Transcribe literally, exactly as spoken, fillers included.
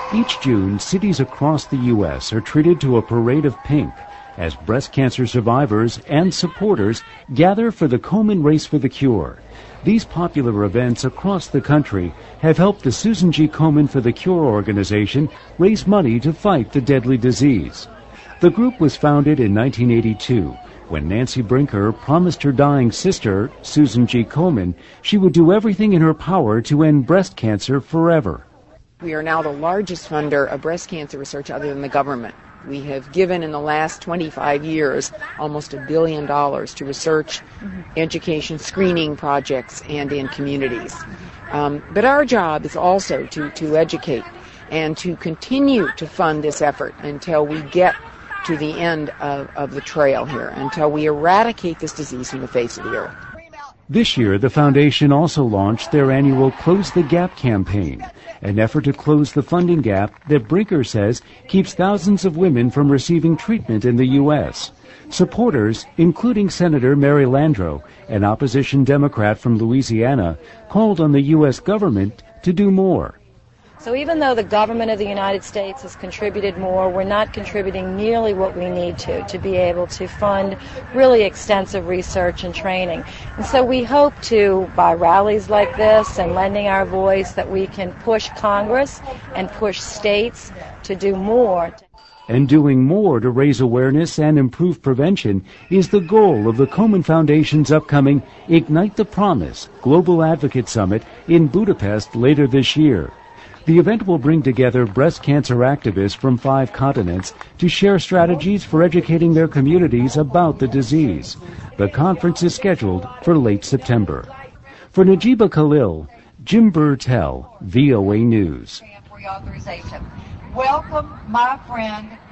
Each June, cities across the U S are treated to a parade of pink as breast cancer survivors and supporters gather for the Komen Race for the Cure. These popular events across the country have helped the Susan G. Komen for the Cure organization raise money to fight the deadly disease. The group was founded in nineteen eighty-two when Nancy Brinker promised her dying sister, Susan G. Komen, she would do everything in her power to end breast cancer forever. We are now the largest funder of breast cancer research other than the government. We have given in the last twenty-five years almost a billion dollars to research, education, screening projects, and in communities. Um, but our job is also to, to educate and to continue to fund this effort until we get to the end of, of the trail here, until we eradicate this disease from the face of the earth. This year, the foundation also launched their annual Close the Gap campaign, an effort to close the funding gap that Brinker says keeps thousands of women from receiving treatment in the U S. Supporters, including Senator Mary Landrieu, an opposition Democrat from Louisiana, called on the U S government to do more. So even though the government of the United States has contributed more, we're not contributing nearly what we need to to be able to fund really extensive research and training. And so we hope to, by rallies like this and lending our voice, that we can push Congress and push states to do more. And doing more to raise awareness and improve prevention is the goal of the Komen Foundation's upcoming Ignite the Promise Global Advocate Summit in Budapest later this year. The event will bring together breast cancer activists from five continents to share strategies for educating their communities about the disease. The conference is scheduled for late September. For Najiba Khalil, Jim Burtell, V O A News. Welcome, my friend,